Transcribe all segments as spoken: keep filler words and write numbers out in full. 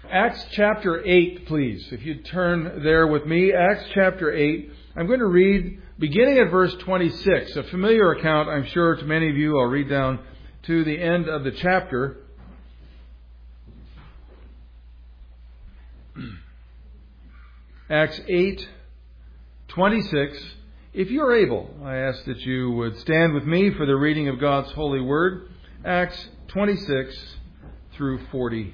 Acts chapter eight, please. If you'd turn there with me, Acts chapter eight. I'm going to read beginning at verse twenty-six. A familiar account, I'm sure, to many of you. I'll read down to the end of the chapter. Acts eight, twenty-six. If you're able, I ask that you would stand with me for the reading of God's holy word. Acts twenty-six through forty.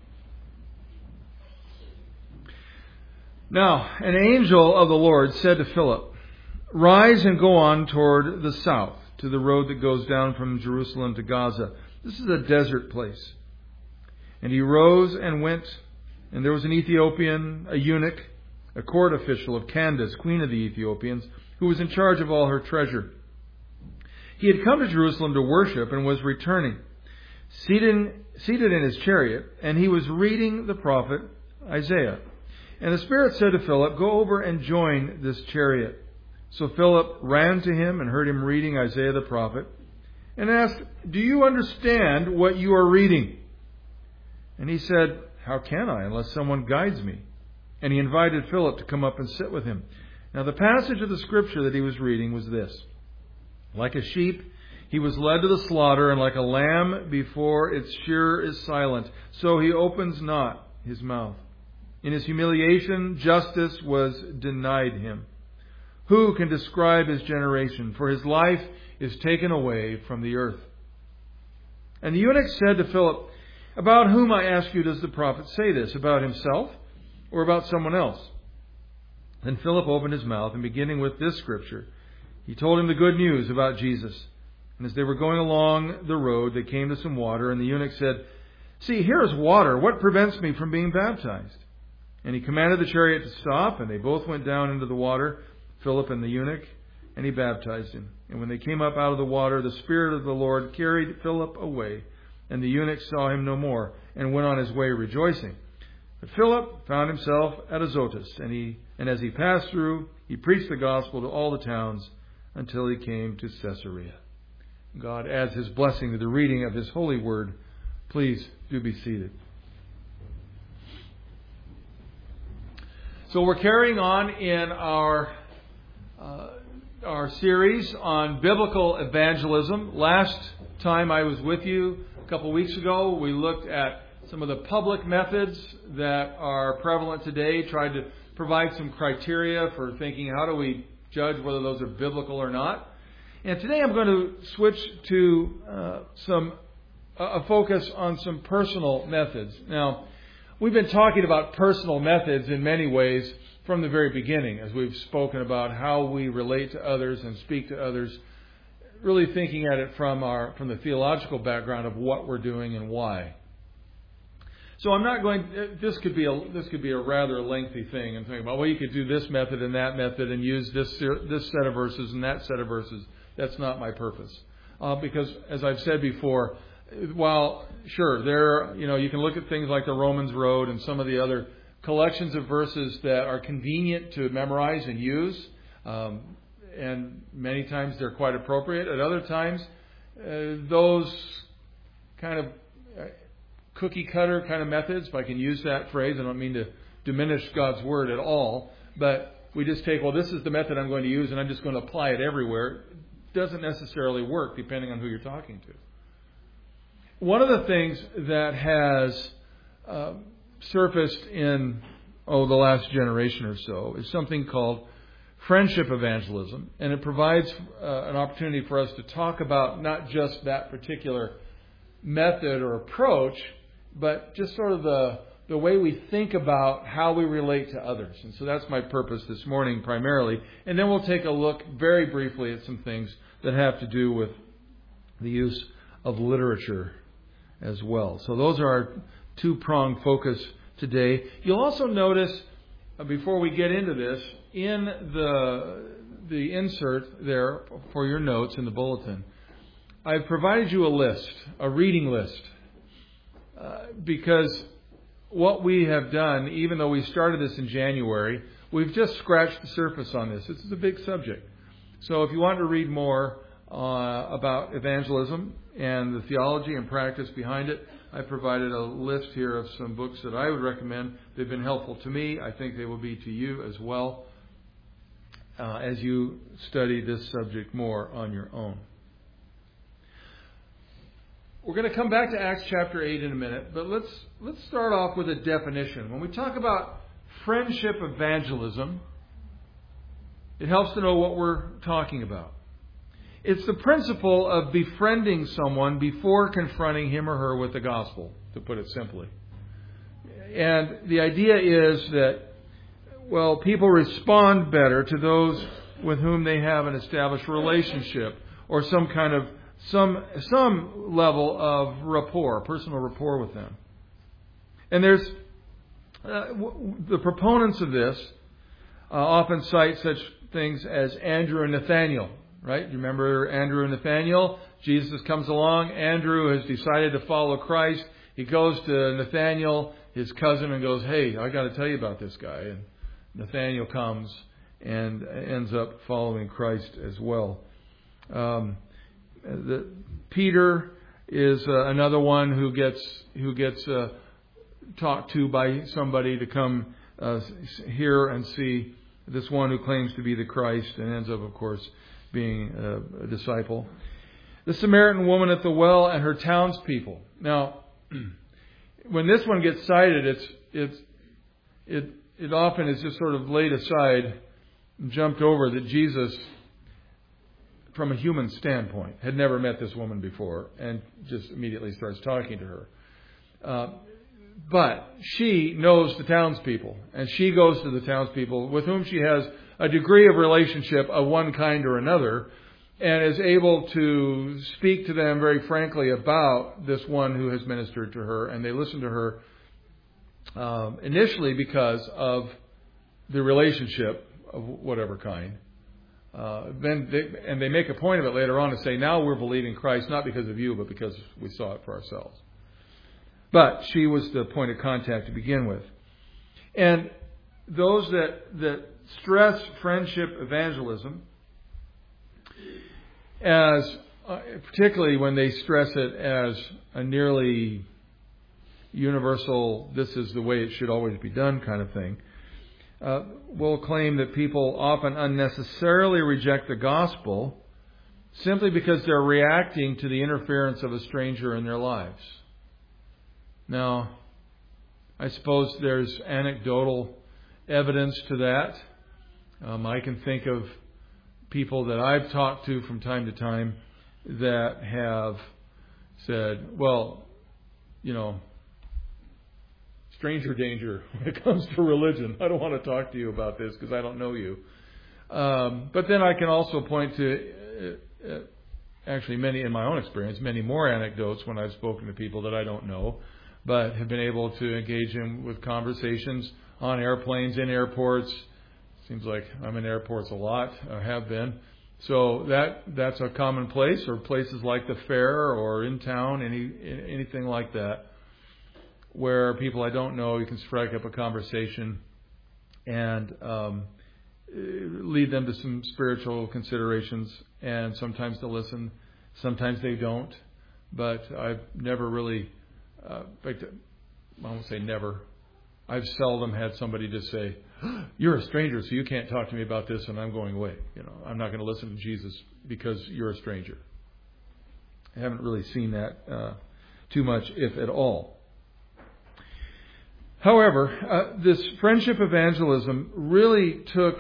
Now, an angel of the Lord said to Philip, "Rise and go on toward the south, to the road that goes down from Jerusalem to Gaza. This is a desert place." And he rose and went, and there was an Ethiopian, a eunuch, a court official of Candace, queen of the Ethiopians, who was in charge of all her treasure. He had come to Jerusalem to worship and was returning, seated, seated in his chariot, and he was reading the prophet Isaiah. And the Spirit said to Philip, "Go over and join this chariot." So Philip ran to him and heard him reading Isaiah the prophet, and asked, "Do you understand what you are reading?" And he said, "How can I, unless someone guides me?" And he invited Philip to come up and sit with him. Now the passage of the scripture that he was reading was this: "Like a sheep, he was led to the slaughter, and like a lamb before its shearer is silent, so he opens not his mouth. In his humiliation, justice was denied him. Who can describe his generation? For his life is taken away from the earth." And the eunuch said to Philip, "About whom, I ask you, does the prophet say this? About himself or about someone else?" Then Philip opened his mouth, and beginning with this scripture, he told him the good news about Jesus. And as they were going along the road, they came to some water, and the eunuch said, "See, here is water. What prevents me from being baptized?" And he commanded the chariot to stop, and they both went down into the water, Philip and the eunuch, and he baptized him. And when they came up out of the water, the Spirit of the Lord carried Philip away, and the eunuch saw him no more, and went on his way rejoicing. But Philip found himself at Azotus, and he and as he passed through, he preached the gospel to all the towns until he came to Caesarea. God adds his blessing to the reading of his holy word. Please do be seated. So we're carrying on in our uh, our series on biblical evangelism. Last time I was with you, a couple of weeks ago, we looked at some of the public methods that are prevalent today, tried to provide some criteria for thinking, how do we judge whether those are biblical or not? And today I'm going to switch to uh, some a focus on some personal methods. Now, we've been talking about personal methods in many ways from the very beginning, as we've spoken about how we relate to others and speak to others, really thinking at it from our from the theological background of what we're doing and why. So I'm not going. This could be a this could be a rather lengthy thing, and thinking about, well, you could do this method and that method and use this this set of verses and that set of verses. That's not my purpose, uh, because as I've said before, while sure there, you know, you can look at things like the Romans Road and some of the other collections of verses that are convenient to memorize and use, um, and many times they're quite appropriate. At other times, uh, those kind of cookie cutter kind of methods, if I can use that phrase, I don't mean to diminish God's word at all, but we just take, well, this is the method I'm going to use and I'm just going to apply it everywhere. It doesn't necessarily work depending on who you're talking to. One of the things that has uh, surfaced in, oh, the last generation or so is something called friendship evangelism, and it provides uh, an opportunity for us to talk about not just that particular method or approach, but just sort of the the way we think about how we relate to others. And so that's my purpose this morning primarily. And then we'll take a look very briefly at some things that have to do with the use of literature as well. So those are our two-pronged focus today. You'll also notice, uh, before we get into this, in the the insert there for your notes in the bulletin, I've provided you a list, a reading list, uh, because what we have done, even though we started this in January, we've just scratched the surface on this. This is a big subject. So if you want to read more uh, about evangelism and the theology and practice behind it, I provided a list here of some books that I would recommend. They've been helpful to me. I think they will be to you as well uh, as you study this subject more on your own. We're going to come back to Acts chapter eight in a minute, but let's let's start off with a definition. When we talk about friendship evangelism, it helps to know what we're talking about. It's the principle of befriending someone before confronting him or her with the gospel, to put it simply. And the idea is that, well, people respond better to those with whom they have an established relationship or some kind of, some some level of rapport, personal rapport with them. And there's, uh, w- the proponents of this uh, often cite such things as Andrew and Nathaniel. Right? You remember Andrew and Nathaniel? Jesus comes along. Andrew has decided to follow Christ. He goes to Nathaniel, his cousin, and goes, hey, I got to tell you about this guy. And Nathaniel comes and ends up following Christ as well. Um, the, Peter is uh, another one who gets who gets uh, talked to by somebody to come uh, hear and see this one who claims to be the Christ, and ends up, of course, being a, a disciple. The Samaritan woman at the well and her townspeople. Now, when this one gets cited, it's it's it it often is just sort of laid aside and jumped over that Jesus, from a human standpoint, had never met this woman before and just immediately starts talking to her. Uh, but she knows the townspeople, and she goes to the townspeople with whom she has a degree of relationship of one kind or another, and is able to speak to them very frankly about this one who has ministered to her, and they listen to her um, initially because of the relationship of whatever kind. Uh, then they, and they make a point of it later on to say, now we're believing Christ not because of you, but because we saw it for ourselves. But she was the point of contact to begin with. And those that that stress friendship evangelism, as uh, particularly when they stress it as a nearly universal, this is the way it should always be done kind of thing, uh, will claim that people often unnecessarily reject the gospel simply because they're reacting to the interference of a stranger in their lives. Now, I suppose there's anecdotal evidence to that. Um, I can think of people that I've talked to from time to time that have said, well, you know, stranger danger when it comes to religion. I don't want to talk to you about this because I don't know you. Um, but then I can also point to, uh, uh, actually many, in my own experience, many more anecdotes when I've spoken to people that I don't know, but have been able to engage in with conversations on airplanes, in airports. Seems like I'm in airports a lot, or have been. So that that's a common place, or places like the fair, or in town, any anything like that, where people I don't know, you can strike up a conversation and um, lead them to some spiritual considerations. And sometimes they'll listen, sometimes they don't. But I've never really, uh, in fact, I won't say never. I've seldom had somebody just say, you're a stranger, so you can't talk to me about this, and I'm going away. You know, I'm not going to listen to Jesus because you're a stranger. I haven't really seen that uh, too much, if at all. However, uh, this friendship evangelism really took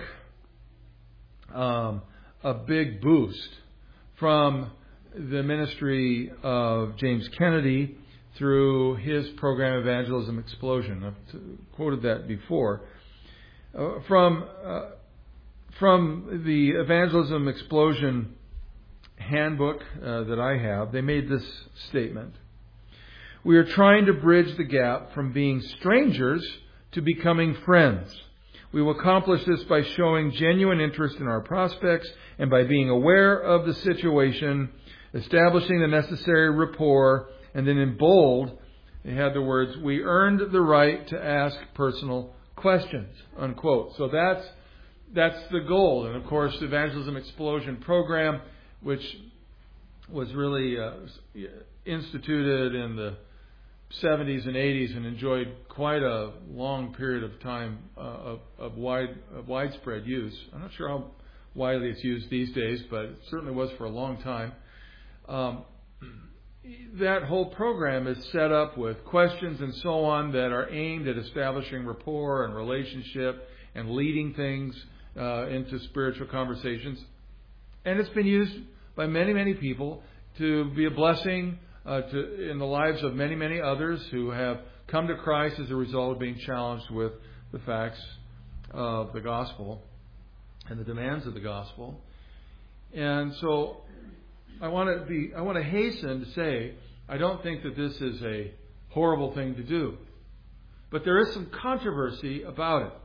um, a big boost from the ministry of James Kennedy through his program Evangelism Explosion. I've quoted that before. Uh, from uh, from the Evangelism Explosion handbook uh, that I have, they made this statement. We are trying to bridge the gap from being strangers to becoming friends. We will accomplish this by showing genuine interest in our prospects and by being aware of the situation, establishing the necessary rapport, and then in bold, they had the words, we earned the right to ask personal questions, unquote. So that's that's the goal. And of course, the Evangelism Explosion program, which was really uh, instituted in the seventies and eighties and enjoyed quite a long period of time uh, of, of wide of widespread use. I'm not sure how widely it's used these days, but it certainly was for a long time. Um, that whole program is set up with questions and so on that are aimed at establishing rapport and relationship and leading things uh, into spiritual conversations. And it's been used by many, many people to be a blessing uh, to, in the lives of many, many others who have come to Christ as a result of being challenged with the facts of the gospel and the demands of the gospel. And so I want to be, I want to hasten to say, I don't think that this is a horrible thing to do. But there is some controversy about it.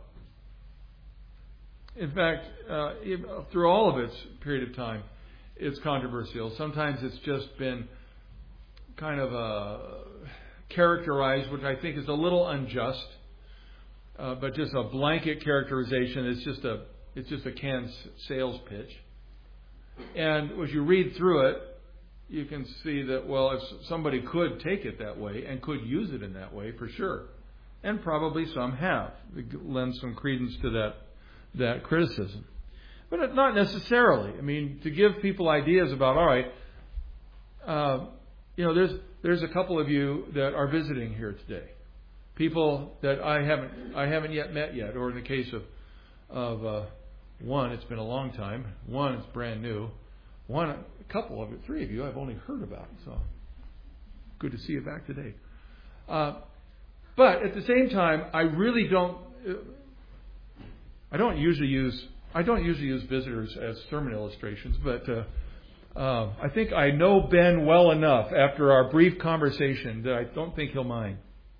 In fact, uh, through all of its period of time, it's controversial. Sometimes it's just been kind of uh, characterized, which I think is a little unjust, uh, but just a blanket characterization. It's just a it's just a canned sales pitch. And as you read through it, you can see that, well, if somebody could take it that way and could use it in that way, for sure, and probably some have, it lends some credence to that that criticism. But not necessarily. I mean, to give people ideas about, all right, uh, you know, there's there's a couple of you that are visiting here today, people that I haven't I haven't yet met yet, or in the case of of uh, one, it's been a long time. One, it's brand new. One, a couple of you, three of you, I've only heard about. So good to see you back today. Uh, but at the same time, I really don't. Uh, I don't usually use I don't usually use visitors as sermon illustrations, but uh, uh, I think I know Ben well enough after our brief conversation that I don't think he'll mind.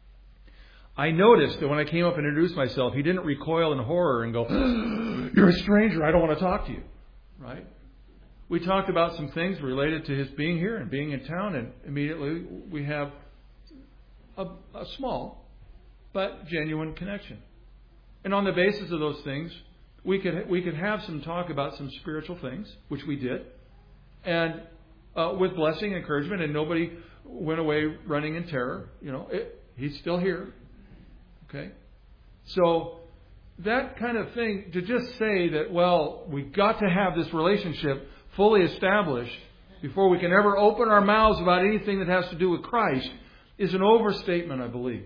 I noticed that when I came up and introduced myself, he didn't recoil in horror and go, "You're a stranger, I don't want to talk to you." Right? We talked about some things related to his being here and being in town, and immediately we have a, a small but genuine connection. And on the basis of those things, we could we could have some talk about some spiritual things, which we did, and uh, with blessing and encouragement, and nobody went away running in terror. You know, it, he's still here. Okay, so that kind of thing, to just say that, well, we've got to have this relationship fully established before we can ever open our mouths about anything that has to do with Christ, is an overstatement, I believe.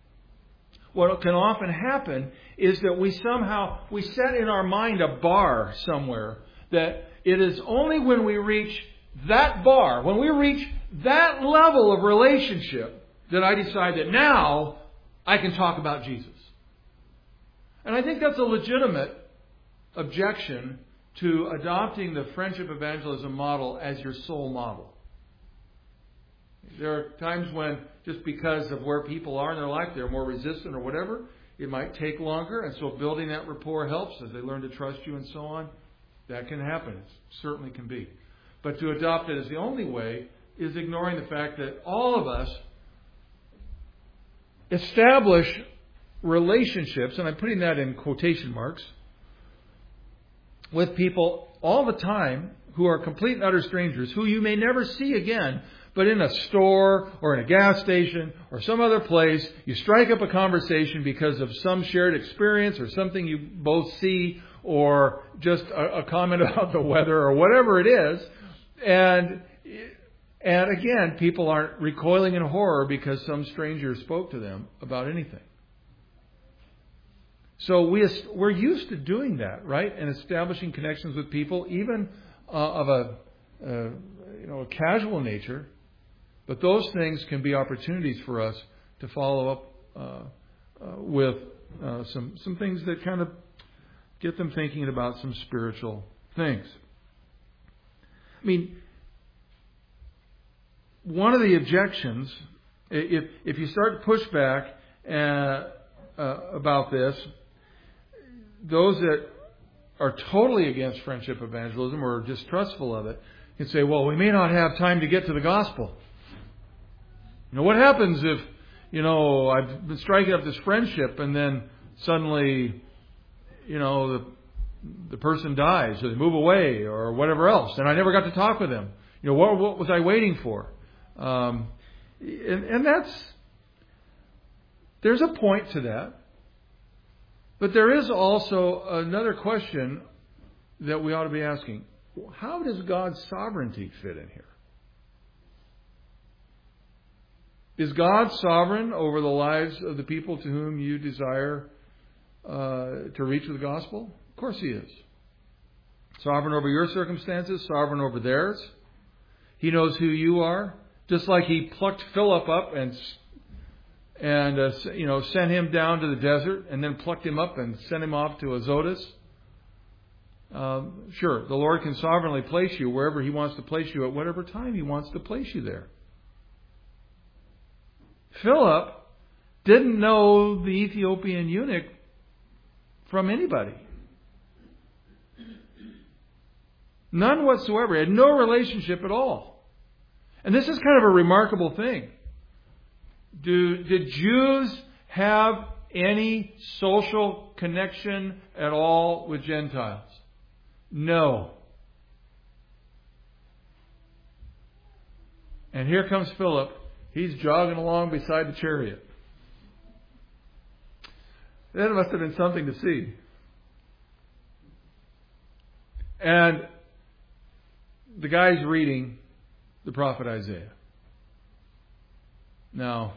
What can often happen is that we somehow, we set in our mind a bar somewhere, that it is only when we reach that bar, when we reach that level of relationship, that I decide that now I can talk about Jesus. And I think that's a legitimate objection to adopting the friendship evangelism model as your sole model. There are times when, just because of where people are in their life, they're more resistant or whatever, it might take longer. And so building that rapport helps as they learn to trust you and so on. That can happen. It certainly can be. But to adopt it as the only way is ignoring the fact that all of us establish relationships, and I'm putting that in quotation marks, with people all the time who are complete and utter strangers, who you may never see again, but in a store or in a gas station or some other place, you strike up a conversation because of some shared experience or something you both see, or just a, a comment about the weather or whatever it is. And and again, people aren't recoiling in horror because some stranger spoke to them about anything. So we, we're used to doing that, right? And establishing connections with people, even uh, of a uh, you know a casual nature. But those things can be opportunities for us to follow up uh, uh, with uh, some some things that kind of get them thinking about some spiritual things. I mean, one of the objections, if if you start to push back uh, uh, about this, those that are totally against friendship evangelism or distrustful of it can say, well, we may not have time to get to the gospel. You know, what happens if, you know, I've been striking up this friendship and then suddenly, you know, the, the person dies or they move away or whatever else, and I never got to talk with them. You know, what, what was I waiting for? Um, and, and that's There's a point to that. But there is also another question that we ought to be asking. How does God's sovereignty fit in here? Is God sovereign over the lives of the people to whom you desire uh, to reach with the gospel? Of course He is. Sovereign over your circumstances, sovereign over theirs. He knows who you are. Just like He plucked Philip up and and uh, you know sent him down to the desert, and then plucked him up and sent him off to Azotus. Um, sure, the Lord can sovereignly place you wherever He wants to place you at whatever time He wants to place you there. Philip didn't know the Ethiopian eunuch from anybody. None whatsoever. He had no relationship at all. And this is kind of a remarkable thing. Do, did Jews have any social connection at all with Gentiles? No. And here comes Philip. He's jogging along beside the chariot. That must have been something to see. And the guy's reading the prophet Isaiah. Now,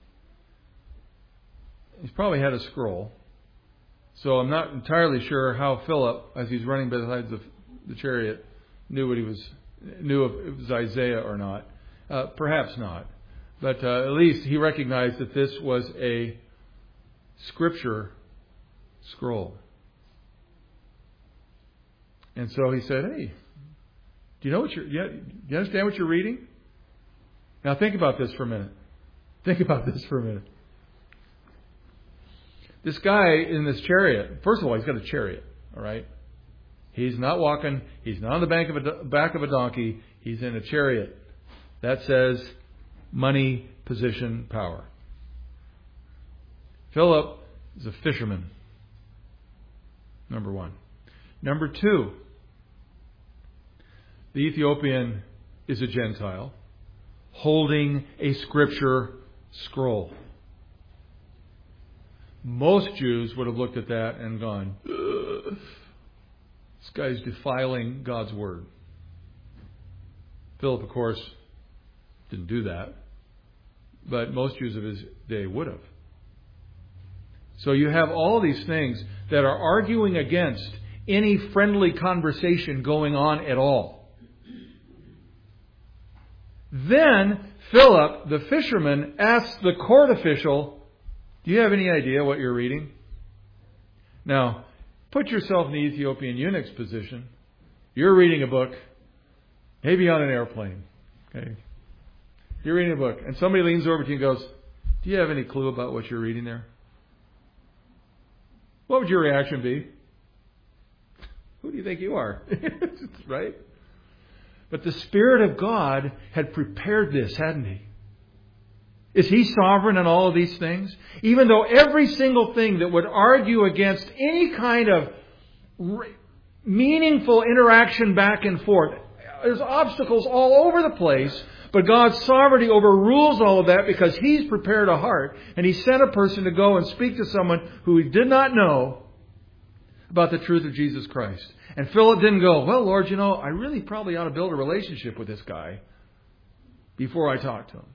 he's probably had a scroll. So I'm not entirely sure how Philip, as he's running beside the, the chariot, knew what he was knew if it was Isaiah or not. Uh, perhaps not. But uh, at least he recognized that this was a scripture scroll. And so he said, hey, do you know what you're, do you understand what you're reading? Now think about this for a minute. Think about this for a minute. This guy in this chariot, first of all, he's got a chariot, all right? He's not walking, he's not on the back of a, back of a donkey, he's in a chariot. That says money, position, power. Philip is a fisherman, number one. Number two, the Ethiopian is a Gentile holding a scripture scroll. Most Jews would have looked at that and gone, this guy's defiling God's word. Philip, of course, didn't do that. But most Jews of his day would have. So you have all these things that are arguing against any friendly conversation going on at all. Then Philip, the fisherman, asks the court official, do you have any idea what you're reading? Now, put yourself in the Ethiopian eunuch's position. You're reading a book, maybe on an airplane. Okay, you're reading a book, and somebody leans over to you and goes, do you have any clue about what you're reading there? What would your reaction be? Who do you think you are? Right? But the Spirit of God had prepared this, hadn't He? Is He sovereign in all of these things? Even though every single thing that would argue against any kind of re- meaningful interaction back and forth, there's obstacles all over the place, but God's sovereignty overrules all of that because He's prepared a heart, and He sent a person to go and speak to someone who He did not know about the truth of Jesus Christ. And Philip didn't go, well, Lord, you know, I really probably ought to build a relationship with this guy before I talk to him.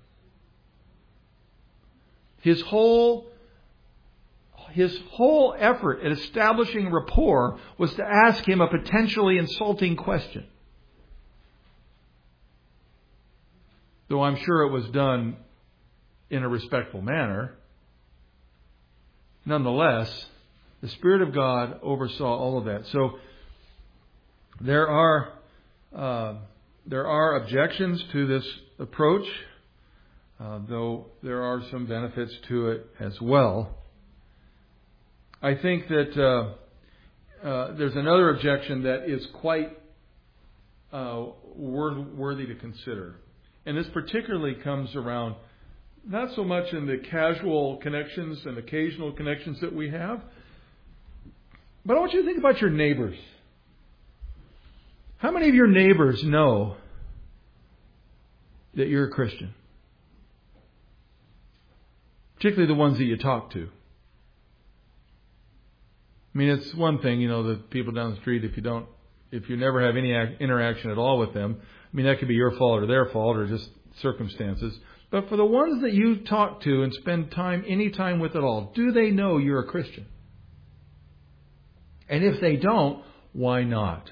His whole, his whole effort at establishing rapport was to ask him a potentially insulting question. Though I'm sure it was done in a respectful manner. Nonetheless, the Spirit of God oversaw all of that. So there are uh, there are objections to this approach, uh, though there are some benefits to it as well. I think that uh, uh, there's another objection that is quite uh, worthy to consider. And this particularly comes around not so much in the casual connections and occasional connections that we have, but I want you to think about your neighbors. How many of your neighbors know that you're a Christian? particularly the ones that you talk to. I mean, it's one thing, you know, the people down the street, if you don't, if you never have any interaction at all with them, I mean, that could be your fault or their fault or just circumstances. But for the ones that you talk to and spend time, any time with at all, do they know you're a Christian? And if they don't, why not?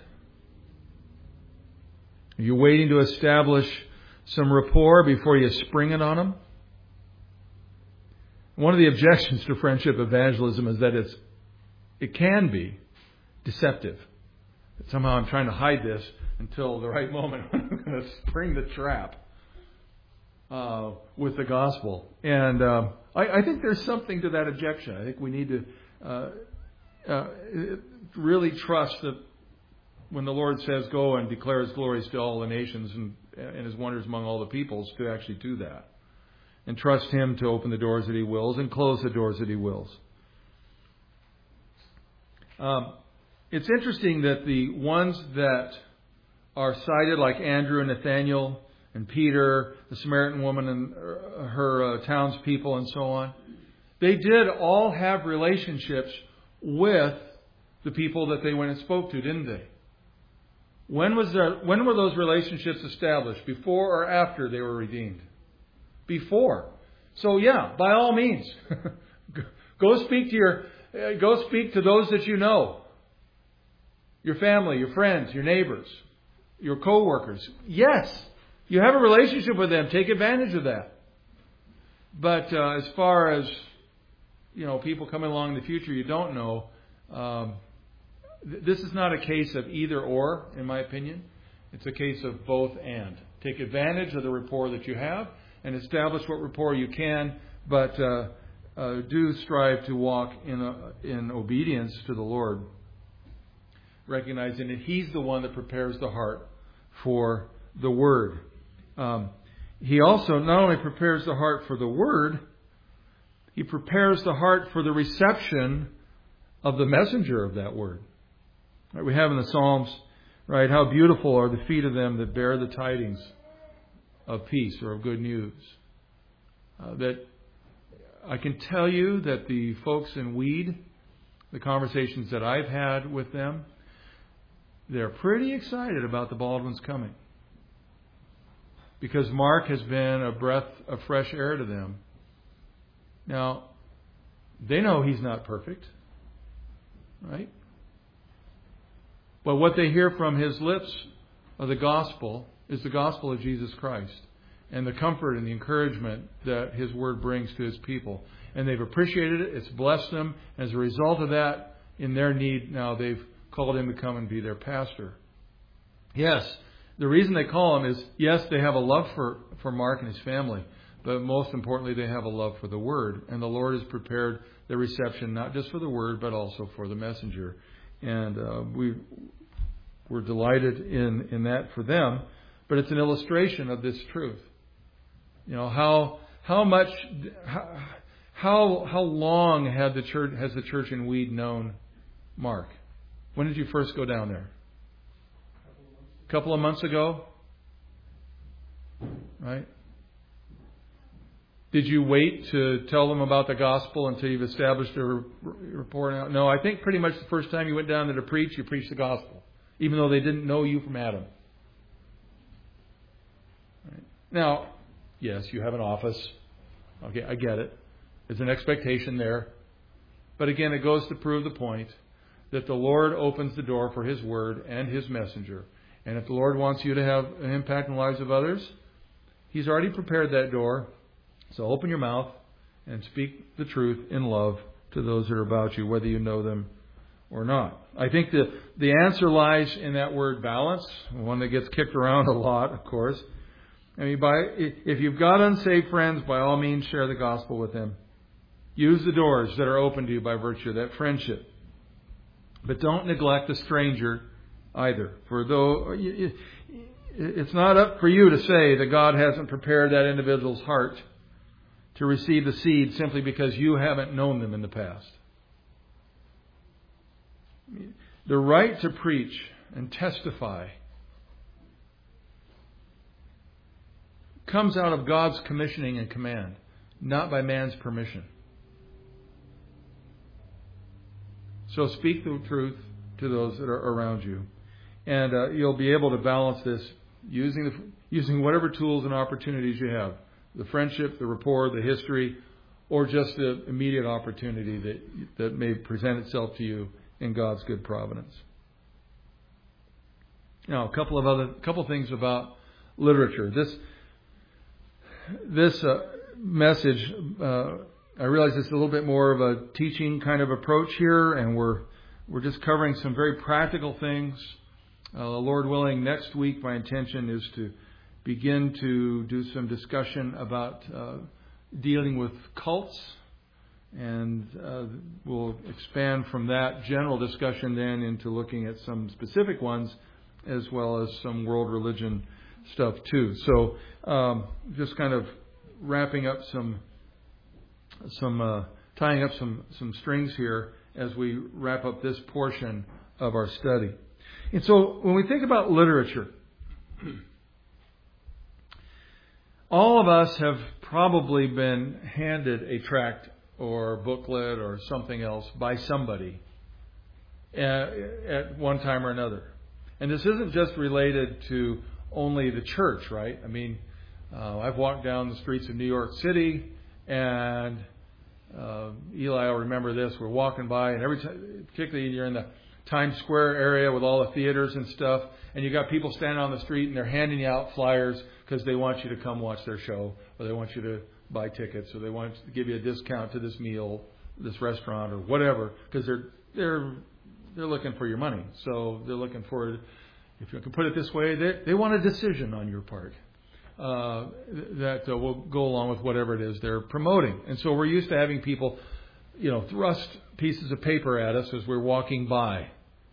Are you waiting to establish some rapport before you spring it on them? One of the objections to friendship evangelism is that it's it can be deceptive. Somehow I'm trying to hide this until the right moment when I'm going to spring the trap uh, with the gospel. And uh, I, I think there's something to that objection. I think we need to uh, uh, really trust that when the Lord says, go and declare His glories to all the nations and, and His wonders among all the peoples, to actually do that. And trust Him to open the doors that He wills and close the doors that He wills. Um, it's interesting that the ones that are cited, like Andrew and Nathaniel and Peter, the Samaritan woman and her uh, townspeople and so on, they did all have relationships with the people that they went and spoke to, didn't they? When was there, when were those relationships established? Before or after they were redeemed? Before. So yeah, by all means, go speak to your, go speak to those that you know, your family, your friends, your neighbors, your co-workers. Yes, you have a relationship with them. Take advantage of that. But uh, as far as you know, people coming along in the future you don't know. Um, th- this is not a case of either or, in my opinion. It's a case of both and. Take advantage of the rapport that you have and establish what rapport you can, but uh, uh, do strive to walk in a, in obedience to the Lord, recognizing that He's the one that prepares the heart for the Word. Um, he also not only prepares the heart for the Word, He prepares the heart for the reception of the messenger of that Word. Right, we have in the Psalms, right, how beautiful are the feet of them that bear the tidings of peace or of good news. Uh, that I can tell you that the folks in Weed, the conversations that I've had with them, they're pretty excited about the Baldwins coming. Because Mark has been a breath of fresh air to them. Now, they know he's not perfect, right? But what they hear from his lips of the gospel is the gospel of Jesus Christ and the comfort and the encouragement that His Word brings to His people. And they've appreciated it. It's blessed them. As a result of that, in their need, now they've called him to come and be their pastor. Yes, the reason they call him is, yes, they have a love for, for Mark and his family. But most importantly, they have a love for the Word. And the Lord has prepared the reception, not just for the Word, but also for the messenger. And uh, we, we're delighted in, in that for them. But it's an illustration of this truth. You know, how how much, how how long had the church has the church in Weed known Mark? When did you first go down there? A couple of months ago? Right? Did you wait to tell them about the gospel until you've established a rapport? Now? No, I think pretty much the first time you went down there to preach, you preached the gospel, even though they didn't know you from Adam. Right. Now, yes, you have an office. Okay, I get it. There's an expectation there. But again, it goes to prove the point that the Lord opens the door for His Word and His messenger. And if the Lord wants you to have an impact in the lives of others, He's already prepared that door. So open your mouth and speak the truth in love to those that are about you, whether you know them or not. I think the, the answer lies in that word balance, one that gets kicked around a lot, of course. I mean, by, if you've got unsaved friends, by all means share the gospel with them. Use the doors that are open to you by virtue of that friendship. But don't neglect the stranger either. For though it's not up for you to say that God hasn't prepared that individual's heart to receive the seed simply because you haven't known them in the past. The right to preach and testify comes out of God's commissioning and command. not by man's permission. So speak the truth to those that are around you. And uh, you'll be able to balance this using the, using whatever tools and opportunities you have. The friendship, the rapport, the history, or just the immediate opportunity that that may present itself to you in God's good providence. Now, a couple of other couple things about literature. This this uh, message, uh, I realize it's a little bit more of a teaching kind of approach here, and we're we're just covering some very practical things. Uh, Lord willing, next week my intention is to begin to do some discussion about uh, dealing with cults, and uh, we'll expand from that general discussion then into looking at some specific ones, as well as some world religion stuff too. So um, just kind of wrapping up some, some uh, tying up some, some strings here as we wrap up this portion of our study. And so when we think about literature, all of us have probably been handed a tract or booklet or something else by somebody at, at one time or another. And this isn't just related to only the church, right? I mean, uh, I've walked down the streets of New York City, and uh, Eli will remember this. We're walking by, and every time, particularly you're in the Times Square area with all the theaters and stuff, and you got people standing on the street and they're handing you out flyers because they want you to come watch their show, or they want you to buy tickets, or they want to give you a discount to this meal, this restaurant, or whatever, because they're they're they're looking for your money. So they're looking for, if you can put it this way, they they want a decision on your part uh, that uh, will go along with whatever it is they're promoting. And so we're used to having people, you know, thrust pieces of paper at us as we're walking by.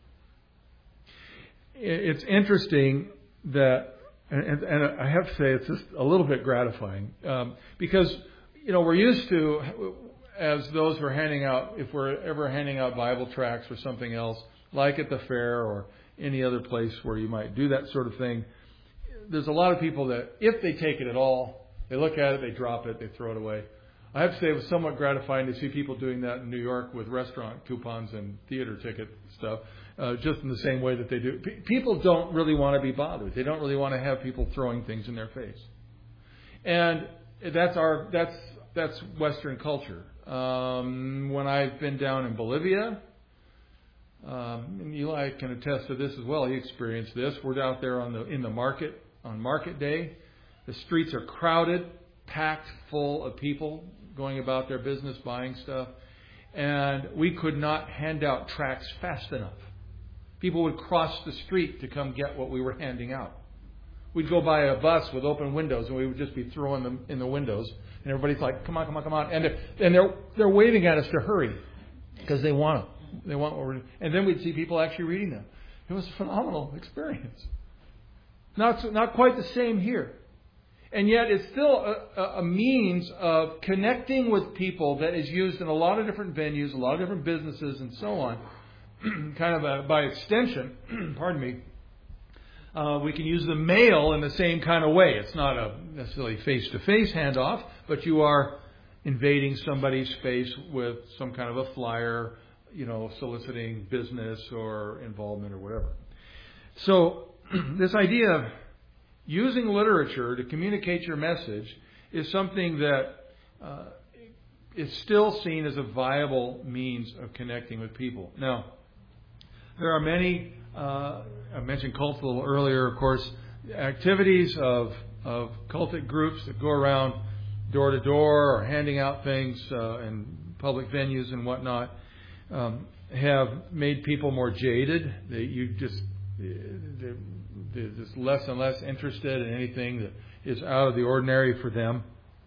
It's interesting that, and, and I have to say, it's just a little bit gratifying um, because, you know, we're used to, as those who are handing out, if we're ever handing out Bible tracts or something else, like at the fair or any other place where you might do that sort of thing, there's a lot of people that, if they take it at all, they look at it, they drop it, they throw it away. I have to say it was somewhat gratifying to see people doing that in New York with restaurant coupons and theater ticket stuff, uh, just in the same way that they do. P- people don't really want to be bothered. They don't really want to have people throwing things in their face. And that's our that's that's Western culture. Um, when I've been down in Bolivia, um, and Eli can attest to this as well. He experienced this. We're out there on the in the market on market day. The streets are crowded, packed full of people going about their business, buying stuff. And we could not hand out tracts fast enough. People would cross the street to come get what we were handing out. We'd go by a bus with open windows, and we would just be throwing them in the windows. And everybody's like, come on, come on, come on. And they're, and they're, they're waving at us to hurry because they want them. They want what we're doing. And then we'd see people actually reading them. It was a phenomenal experience. Not, not quite the same here. And yet it's still a, a means of connecting with people that is used in a lot of different venues, a lot of different businesses, and so on. kind of a, by extension, pardon me, uh, we can use the mail in the same kind of way. It's not a necessarily face-to-face handoff, but you are invading somebody's space with some kind of a flyer, you know, soliciting business or involvement or whatever. So this idea of using literature to communicate your message is something that uh, is still seen as a viable means of connecting with people. Now, there are many, uh, I mentioned cults a little earlier, of course, activities of, of cultic groups that go around door to door or handing out things uh, in public venues and whatnot um, have made people more jaded. They, you just... They're, they're just less and less interested in anything that is out of the ordinary for them.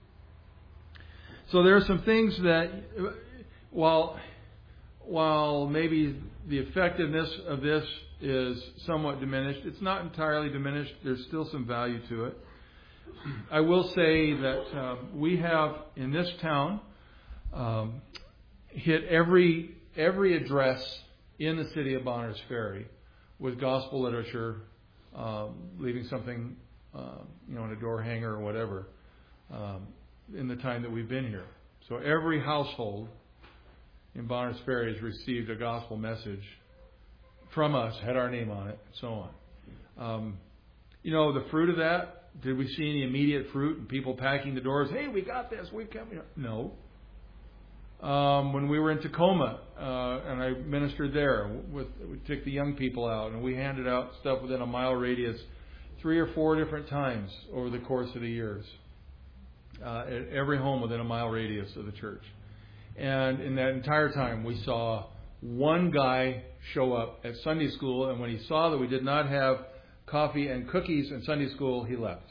So there are some things that, while while maybe the effectiveness of this is somewhat diminished, it's not entirely diminished. There's still some value to it. I will say that uh, we have in this town um, hit every every address in the city of Bonners Ferry with gospel literature, um, leaving something, uh, you know, in a door hanger or whatever. Um, in the time that we've been here. So every household in Bonners Ferry has received a gospel message from us, had our name on it, and so on. Um, you know, the fruit of that, did we see any immediate fruit and people packing the doors? Hey, we got this, we've come here. No. Um, when we were in Tacoma, uh, and I ministered there, with, we took the young people out and we handed out stuff within a mile radius three or four different times over the course of the years. Uh, at every home within a mile radius of the church. And in that entire time, we saw one guy show up at Sunday school, and when he saw that we did not have coffee and cookies in Sunday school, he left.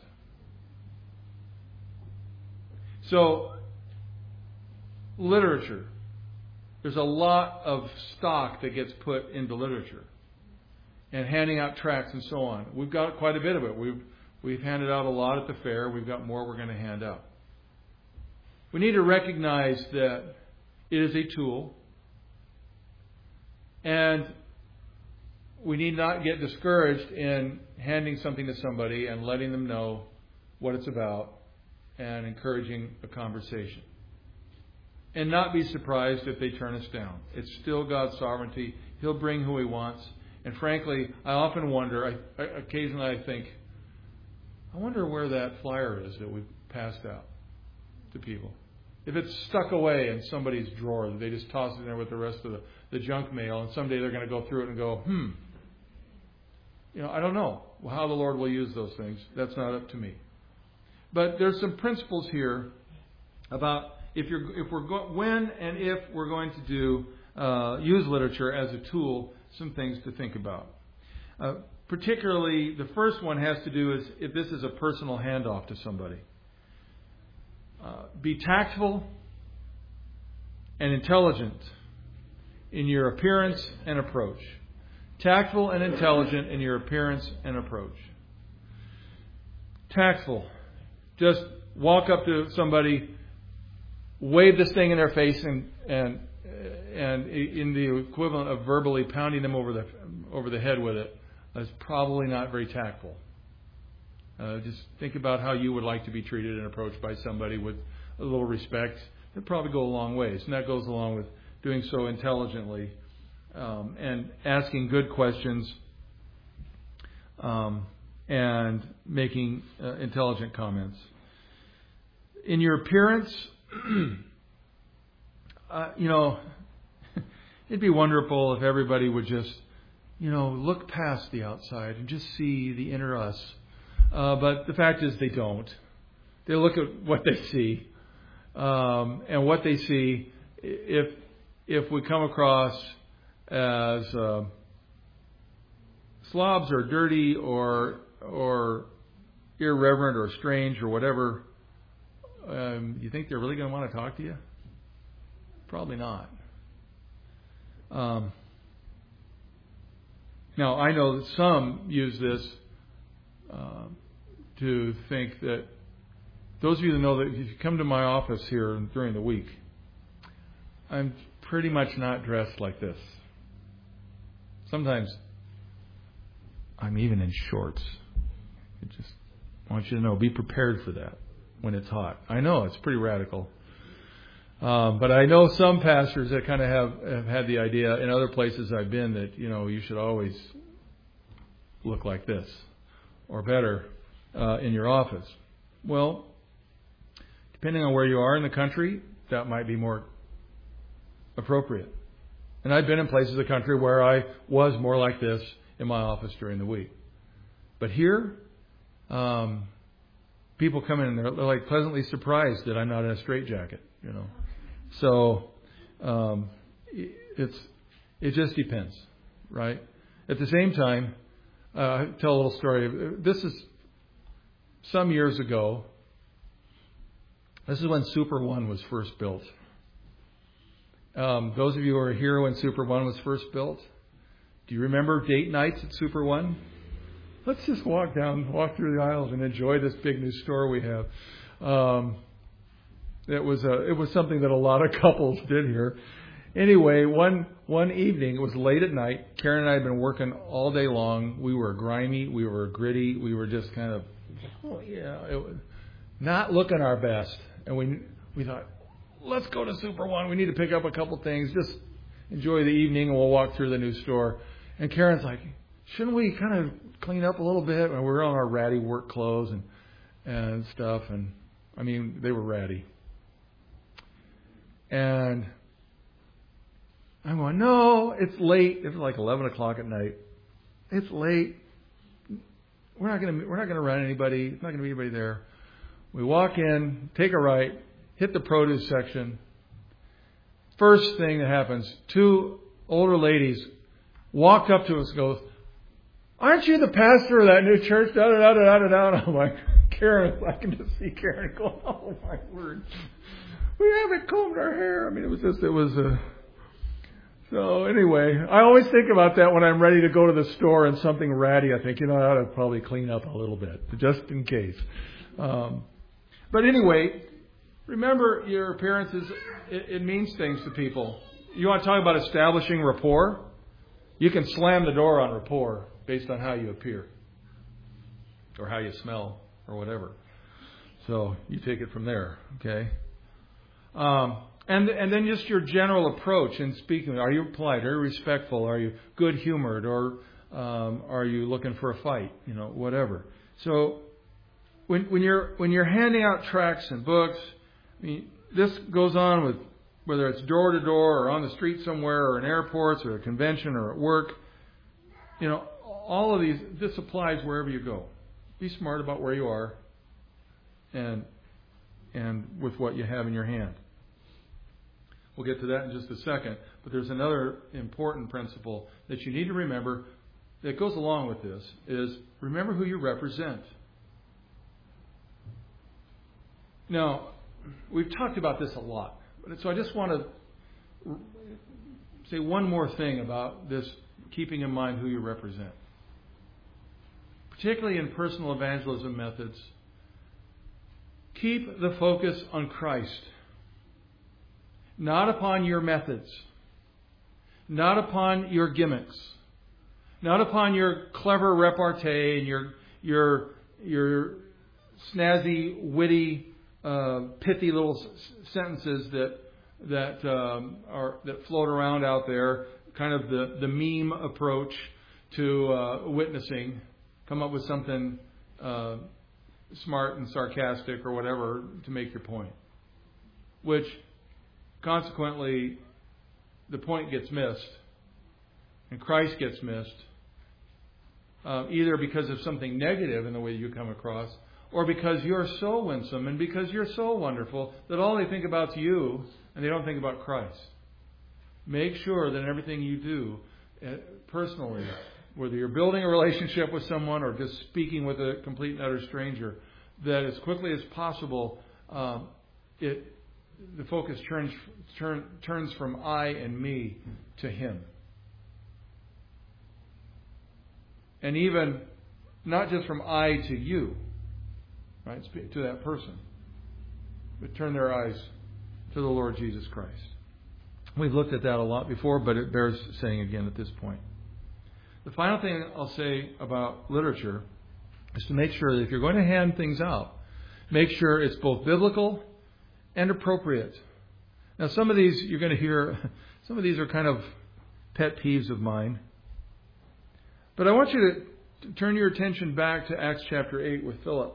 So, literature. There's a lot of stock that gets put into literature. And handing out tracts and so on. We've got quite a bit of it. We've we've handed out a lot at the fair. We've got more we're going to hand out. We need to recognize that it is a tool. And we need not get discouraged in handing something to somebody and letting them know what it's about and encouraging a conversation. And not be surprised if they turn us down. It's still God's sovereignty. He'll bring who He wants. And frankly, I often wonder, I, I, occasionally I think, I wonder where that flyer is that we passed out to people. If it's stuck away in somebody's drawer, they just toss it in there with the rest of the, the junk mail, and someday they're going to go through it and go, hmm, you know, I don't know how the Lord will use those things. That's not up to me. But there's some principles here about if you're if we're go, when and if we're going to do uh, use literature as a tool. Some things to think about. Uh, particularly, the first one has to do is if this is a personal handoff to somebody. Uh, be tactful and intelligent in your appearance and approach. Tactful and intelligent in your appearance and approach. Tactful. Just walk up to somebody, wave this thing in their face, and and and in the equivalent of verbally pounding them over the over the head with it, is probably not very tactful. Uh, just think about how you would like to be treated and approached by somebody with a little respect. It'd probably go a long ways, and that goes along with doing so intelligently um, and asking good questions um, and making uh, intelligent comments. In your appearance, uh, you know, it'd be wonderful if everybody would just, you know, look past the outside and just see the inner us. Uh, but the fact is they don't. They look at what they see. Um, and what they see, if if we come across as uh, slobs or dirty or or irreverent or strange or whatever, um, you think they're really going to want to talk to you? Probably not. Um, now, I know that some use this uh, to think that those of you that know that if you come to my office here during the week, I'm pretty much not dressed like this. Sometimes I'm even in shorts. I just want you to know, be prepared for that when it's hot. I know it's pretty radical. Um, but I know some pastors that kind of have, have had the idea in other places I've been that, you know, you should always look like this or better uh, in your office. Well, depending on where you are in the country, that might be more appropriate. And I've been in places of the country where I was more like this in my office during the week. But here, um, people come in and they're, they're like pleasantly surprised that I'm not in a straitjacket, you know. So um, it's it just depends, right? At the same time, uh, I'll tell a little story. This is some years ago. This is when Super One was first built. Um, those of you who were here when Super One was first built, do you remember date nights at Super One? Let's just walk down, walk through the aisles and enjoy this big new store we have. Um, it was a, it was something that a lot of couples did here. Anyway, one one evening, it was late at night. Karen and I had been working all day long. We were grimy, we were gritty, we were just kind of, oh yeah, it was not looking our best. and we we thought, let's go to Super One. We need to pick up a couple things. Just enjoy the evening, and we'll walk through the new store. And Karen's like, shouldn't we kind of clean up a little bit? And we're on our ratty work clothes and and stuff. And I mean, they were ratty. And I'm going, no, it's late. It was like eleven o'clock at night. It's late. We're not going to we're not going to run anybody. There's not going to be anybody there. We walk in, take a right, hit the produce section. First thing that happens, two older ladies walk up to us and goes, aren't you the pastor of that new church? Da, da, da, da, da, da. And I'm like, Karen, I can just see Karen go, oh my word. We haven't combed our hair. I mean, it was just, it was a... So anyway, I always think about that when I'm ready to go to the store and something ratty. I think, you know, I ought to probably clean up a little bit, just in case. Um, but anyway, remember your appearances, it, it means things to people. You want to talk about establishing rapport? You can slam the door on rapport based on how you appear or how you smell or whatever. So you take it from there, okay? Um, and and then just your general approach in speaking. Are you polite? Are you respectful? Are you good-humored? Or um, are you looking for a fight? You know, whatever. So when when you're when you're handing out tracts and books, I mean, this goes on with whether it's door to door or on the street somewhere or in airports or a convention or at work. You know, all of these. This applies wherever you go. Be smart about where you are, and and with what you have in your hand. We'll get to that in just a second. But there's another important principle that you need to remember that goes along with this, is remember who you represent. Now, we've talked about this a lot. So I just want to say one more thing about this, keeping in mind who you represent. Particularly in personal evangelism methods, keep the focus on Christ. Not upon your methods. Not upon your gimmicks. Not upon your clever repartee and your your your snazzy, witty, uh, pithy little s- sentences that that um, are that float around out there. Kind of the, the meme approach to uh, witnessing. Come up with something uh, smart and sarcastic or whatever to make your point. Which, consequently, the point gets missed and Christ gets missed, uh, either because of something negative in the way you come across or because you're so winsome and because you're so wonderful that all they think about is you and they don't think about Christ. Make sure that in everything you do uh, personally, whether you're building a relationship with someone or just speaking with a complete and utter stranger, that as quickly as possible, um, it the focus turns turn, turns from I and me to Him. And even not just from I to you, right, to that person, but turn their eyes to the Lord Jesus Christ. We've looked at that a lot before, but it bears saying again at this point. The final thing I'll say about literature is to make sure that if you're going to hand things out, make sure it's both biblical and appropriate. Now, some of these you're going to hear, some of these are kind of pet peeves of mine. But I want you to turn your attention back to Acts chapter eight with Philip.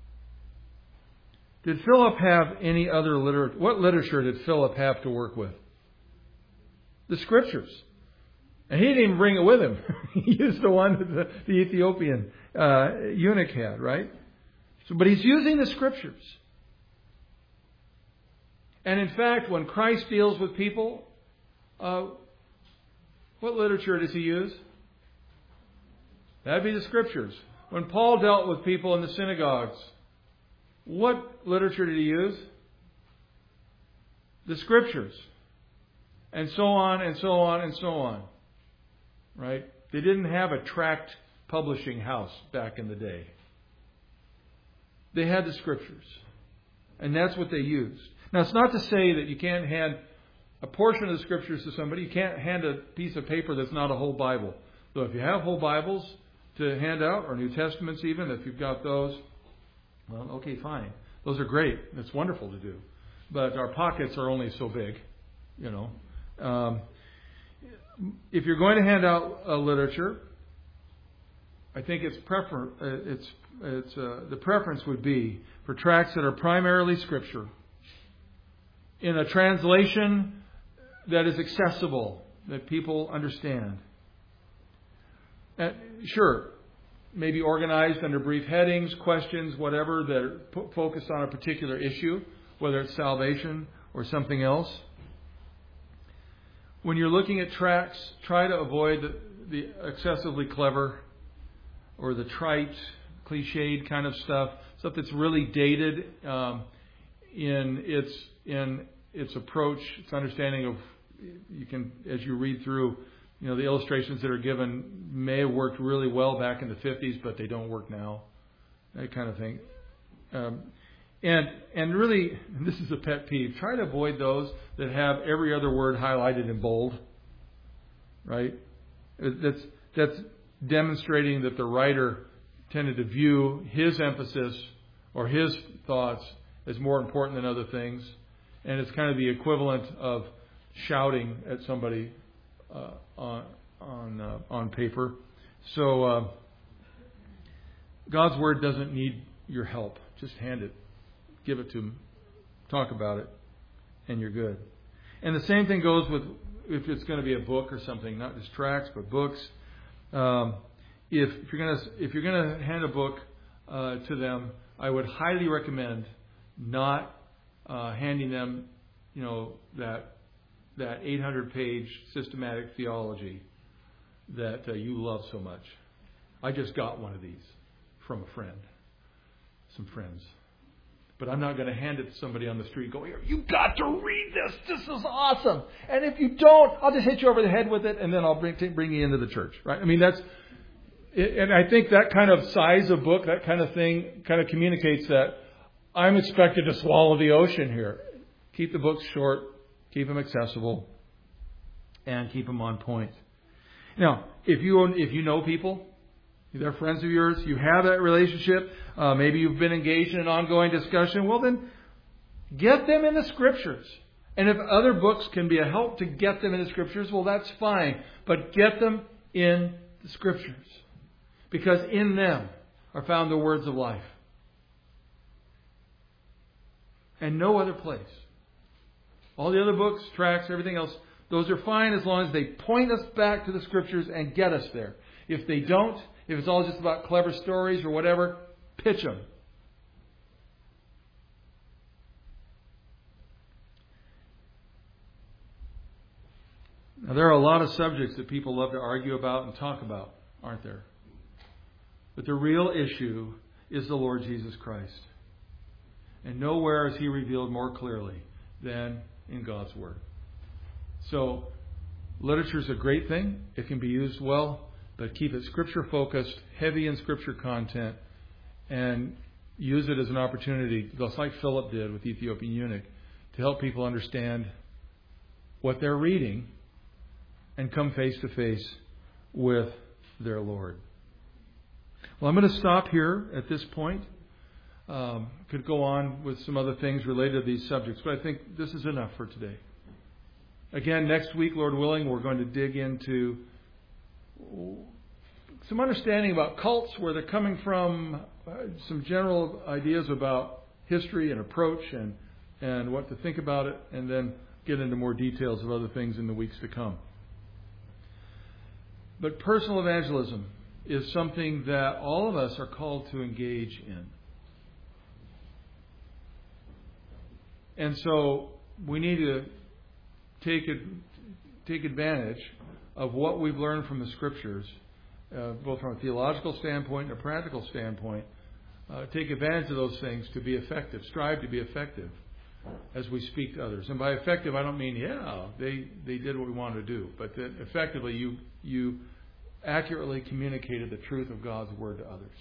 Did Philip have any other literature? What literature did Philip have to work with? The Scriptures. And he didn't even bring it with him. He used the one that the, the Ethiopian uh, eunuch had, right? So, but he's using the Scriptures. And in fact, when Christ deals with people, uh, what literature does He use? That'd be the Scriptures. When Paul dealt with people in the synagogues, what literature did he use? The Scriptures. And so on and so on and so on. Right? They didn't have a tract publishing house back in the day. They had the Scriptures. And that's what they used. Now, it's not to say that you can't hand a portion of the Scriptures to somebody. You can't hand a piece of paper that's not a whole Bible. So if you have whole Bibles to hand out, or New Testaments even, if you've got those, well, okay, fine. Those are great. It's wonderful to do. But our pockets are only so big, you know. Um, if you're going to hand out a literature, I think it's prefer it's it's uh, the preference would be for tracts that are primarily Scripture in a translation that is accessible, that people understand. Uh, sure, maybe organized under brief headings, questions, whatever, that are p- focused on a particular issue, whether it's salvation or something else. When you're looking at tracts, try to avoid the, the excessively clever or the trite, cliched kind of stuff, stuff that's really dated um, in its in its approach, its understanding of. You can, as you read through, you know, the illustrations that are given may have worked really well back in the fifties, but they don't work now. That kind of thing. Um, and and really, and this is a pet peeve. Try to avoid those that have every other word highlighted in bold. Right? That's that's demonstrating that the writer tended to view his emphasis or his thoughts as more important than other things. And it's kind of the equivalent of shouting at somebody uh, on on uh, on paper. So uh, God's Word doesn't need your help. Just hand it. Give it to Him. Talk about it. And you're good. And the same thing goes with if it's going to be a book or something, not just tracts, but books. Um, if, if you're going to if you're going to hand a book uh, to them, I would highly recommend not uh, handing them, you know, that that eight hundred page systematic theology that uh, you love so much. I just got one of these from a friend, some friends. But I'm not going to hand it to somebody on the street and go, here, you've got to read this. This is awesome. And if you don't, I'll just hit you over the head with it and then I'll bring, bring you into the church. Right? I mean, that's, and I think that kind of size of book, that kind of thing kind of communicates that I'm expected to swallow the ocean here. Keep the books short, keep them accessible, and keep them on point. Now, if you if you know people, they're friends of yours, you have that relationship, uh, maybe you've been engaged in an ongoing discussion, well then, get them in the Scriptures. And if other books can be a help to get them in the Scriptures, well that's fine. But get them in the Scriptures. Because in them are found the words of life. And no other place. All the other books, tracts, everything else, those are fine as long as they point us back to the Scriptures and get us there. If they don't, if it's all just about clever stories or whatever, pitch them. Now, there are a lot of subjects that people love to argue about and talk about, aren't there? But the real issue is the Lord Jesus Christ. And nowhere is He revealed more clearly than in God's Word. So, literature is a great thing. It can be used well, but keep it Scripture focused, heavy in Scripture content, and use it as an opportunity, just like Philip did with the Ethiopian eunuch, to help people understand what they're reading and come face to face with their Lord. Well, I'm going to stop here at this point. Um, could go on with some other things related to these subjects, but I think this is enough for today. Again, next week, Lord willing, we're going to dig into some understanding about cults, where they're coming from, uh, some general ideas about history and approach and, and what to think about it, and then get into more details of other things in the weeks to come. But personal evangelism is something that all of us are called to engage in. And so we need to take it, take advantage of what we've learned from the Scriptures, uh, both from a theological standpoint and a practical standpoint. Uh, take advantage of those things to be effective. Strive to be effective as we speak to others. And by effective, I don't mean, yeah, they, they did what we wanted to do. But that effectively, you you accurately communicated the truth of God's Word to others.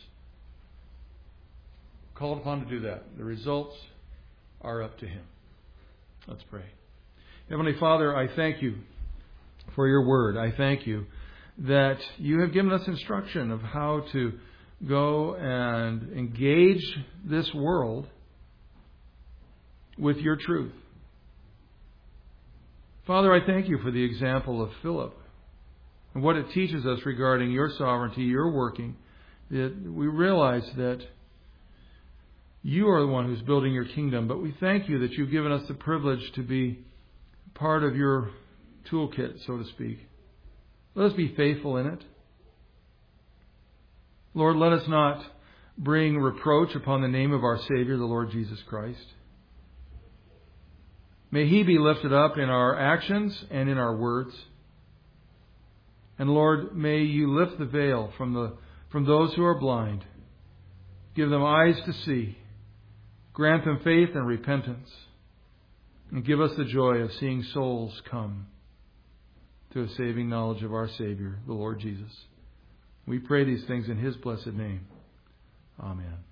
Called upon to do that. The results are up to Him. Let's pray. Heavenly Father, I thank You for Your Word. I thank You that You have given us instruction of how to go and engage this world with your truth. Father, I thank you for the example of Philip and what it teaches us regarding your sovereignty, your working, that we realize that you are the one who's building your kingdom, but we thank you that you've given us the privilege to be part of your toolkit, so to speak. Let us be faithful in it. Lord, let us not bring reproach upon the name of our Savior, the Lord Jesus Christ. May He be lifted up in our actions and in our words. And Lord, may you lift the veil from the from those who are blind. Give them eyes to see. Grant them faith and repentance. And give us the joy of seeing souls come to a saving knowledge of our Savior, the Lord Jesus. We pray these things in His blessed name. Amen.